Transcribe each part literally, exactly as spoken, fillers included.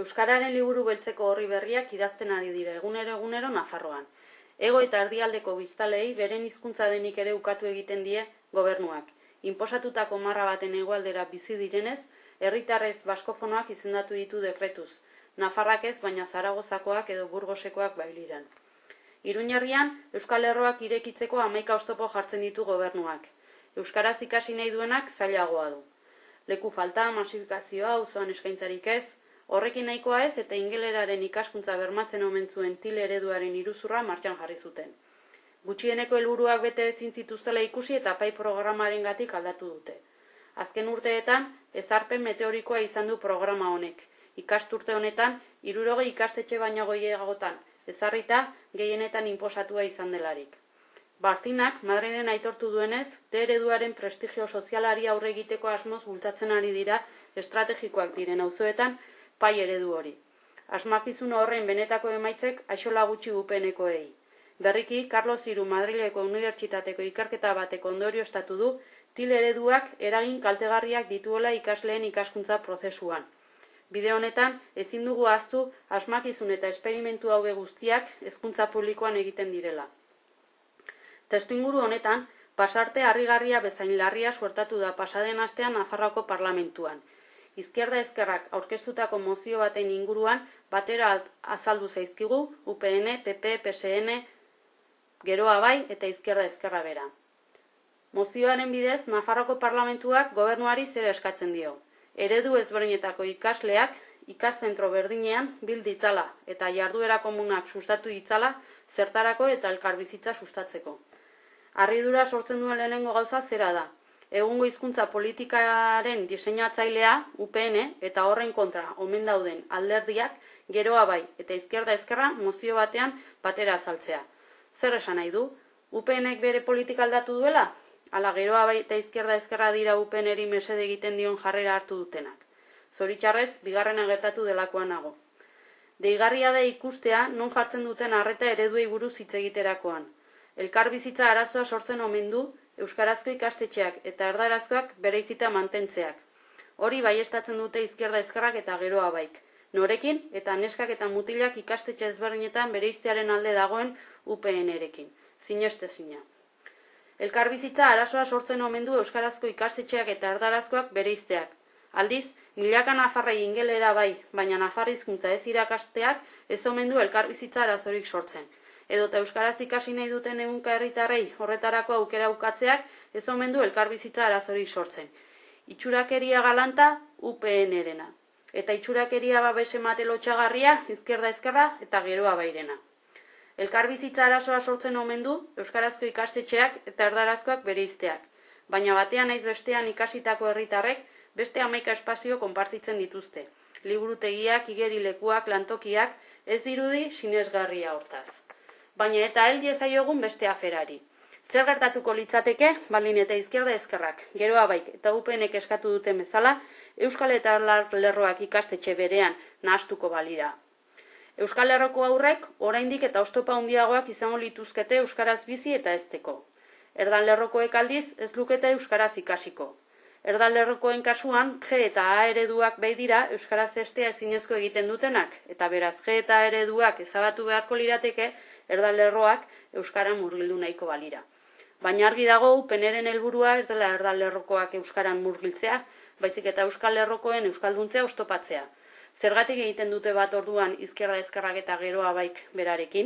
Euskararen liburu beltzeko orri berriak idazten ari dira egunero egunero Nafarroan. Ego eta erdialdeko biztanleei beren hizkuntza denik ere ukatu egiten die gobernuak. Inposatutako marra baten hegoaldera bizi direnez, herritarrez baskofonoak izendatu ditu dekretuz. Nafarrak ez, baina Zaragozakoak edo Burgosekoak bailiran. Iruñerrian, Euskal Lerroak irekitzeko hamaika oztopo jartzen ditu gobernuak. Euskaraz ikasi nahi duenak zailagoa du. Leku falta, masifikazioa, auzoan eskaintzarik ez, horrekin nahikoa ez eta ingeleraren ikaskuntza bermatzen omen zuen til ereduaren iruzurra martxan jarri zuten. Gutxieneko helburuak bete ezin zituztela ikusi eta pai programarengatik aldatu dute. Azken urteetan, ezarpen meteorikoa izan du programa honek. Ikasturte honetan, hirurogei ikastetxe baino gehiagotan, ezarrita gehienetan inposatua izan delarik. Barzinak, Madrilen aitortu duenez, D ereduaren prestigio sozialari aurre egiteko asmoz bultzatzen ari dira estrategikoak diren auzoetan pai eredu hori. Asmakizun horren benetako emaitzek aixola gutxi upenekoei. Berriki, Carlos Hiru Madrileko Unibertsitateko ikerketa bateko ondorioztatu du til ereduak eragin kaltegarriak dituela ikasleen ikaskuntza prozesuan. Bide honetan, ezin dugu ahaztu asmakizun eta esperimentu hauek guztiak hezkuntza publikoan egiten direla. Testuinguru honetan, pasarte harrigarria bezain larria suertatu da pasaden astean Nafarroako parlamentuan. Izquierda Ezkerrak aurkeztutako mozio baten inguruan batera azaldu zaizkigu U P N, P P, P S N, Geroa bai eta Izquierda Ezkerra bera. Mozioaren bidez, Nafarroako parlamentuak gobernuari zer eskatzen dio. Eredu ezberdinetako ikasleak ikaszentro berdinean bil ditzala eta jarduera komunak sustatu ditzala zertarako eta elkarbizitza sustatzeko. Harridura sortzen duen lehenengo gauza zera da. Egungo hizkuntza politikaren diseinatzailea U P N eta horren kontra omen dauden alderdiak Geroa bai eta Izquierda Ezkerra mozio batean batera azaltzea. Zer esan nahi du? U P Nek bere politika aldatu duela? Ala Geroa bai eta Izquierda Ezkerra dira U P Neri mesede egiten dion jarrera hartu dutenak. Zoritxarrez, bigarrena gertatu delakoan nago. Deigarria da ikustea non jartzen duten arreta ereduei buruz hitz egiterakoan. Elkarbizitza arazoa sortzen omen du euskarazko ikastetxeak eta erdarazkoak bereizita mantentzeak. Hori baiestatzen dute Izquierda Ezkerrak eta Geroa baik. Norekin eta neskak eta mutilak ikastetxe ezberdinetan bereiztearen alde dagoen U P Nerekin. Zinestezina. Elkarbizitza arazoa sortzen omen du euskarazko ikastetxeak eta erdarazkoak bereizteak. Aldiz, milaka nafarrei ingelera bai, baina nafar hizkuntza ez irakasteak ez omen du elkarbizitza arazorik sortzen. Edota euskaraz ikasi nahi duten ehunka herritarrei horretarako aukera ukatzeak ez omen du elkarbizitza arazorik sortzen. Itxurakeria galanta U P Nerena. Eta itxurakeria babes emate lotxagarria Izquierda Ezkerra eta Geroa bairena. Elkarbizitza arazoa sortzen omen du euskarazko ikastetxeak eta erdarazkoak bereizteak, baina batean naiz bestean ikasitako herritarrek beste hamaika espazio konpartitzen dituzte. Liburutegiak, igerilekuak, lantokiak, ez dirudi sinesgarria hortaz. Baina eta hel diezaiogun beste aferari. Zer gertatuko litzateke, baldin eta Izquierda Ezkerrak, Geroa baik eta U P Nek eskatu duten bezala, Euskal eta Lerroak ikastetxe berean nahastuko balira. Euskal Lerroko aurrek oraindik eta oztopa handiagoak izango lituzkete euskaraz bizi eta hezteko. Erdan Lerrokoek aldiz ez lukete euskaraz ikasiko. Erdan Lerrokoen kasuan G eta A ereduak bai dira euskaraz heztea ezinezko egiten dutenak, eta beraz G eta A ereduak ezabatu beharko lirateke Erdan Lerroak euskaran murgildu nahiko balira. Baina argi dago U P Neren helburua ez dela Erdan Lerrokoak euskaran murgiltzea, baizik eta Euskal Lerrokoen euskalduntzea oztopatzea. Zergatik egiten dute bat orduan Izquierda Ezkerrak eta Geroa baik berarekin?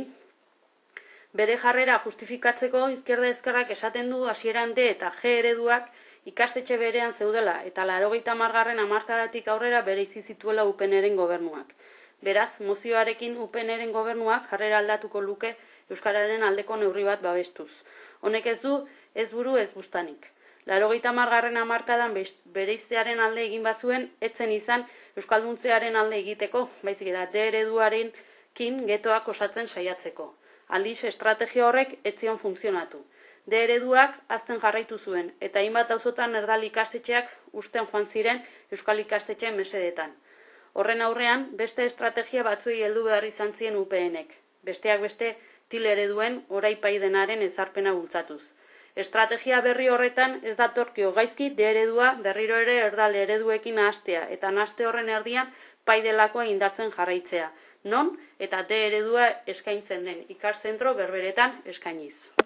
Bere jarrera justifikatzeko Izquierda Ezkerrak esaten du hasieran D eta G ereduak ikastetxe berean zeudela eta laurogeita hamargarren hamarkadatik aurrera bereizi zituela U P Neren gobernuak. Beraz, mozioarekin U P Neren gobernuak jarrera aldatuko luke euskararen aldeko neurri bat babestuz. Honek ez du ez buru ez buztanik. Laurogeita hamargarren hamarkadan bereiztearen alde egin bazuen, etzen izan euskalduntzearen alde egiteko, baizik eta D ereduarekin getoak osatzen saiatzeko. Aldiz, estrategia horrek etzion funtzionatu. D ereduak azten jarraitu zuen, eta hainbat auzotan erdal ikastetxeak usten joan ziren euskal ikastetxeen mesedetan. Horren aurrean, beste estrategia batzuei heldu behar izan zien U P Nek. Besteak beste, til ereduen oraipai denaren ezarpena bultzatuz. Estrategia berri horretan ez datorkio gaizki D eredua berriro ere erdal ereduekin nahastea eta nahaste horren erdian pai delakoa indartzen jarraitzea, non eta D eredua eskaintzen den ikaszentro berberetan eskainiz.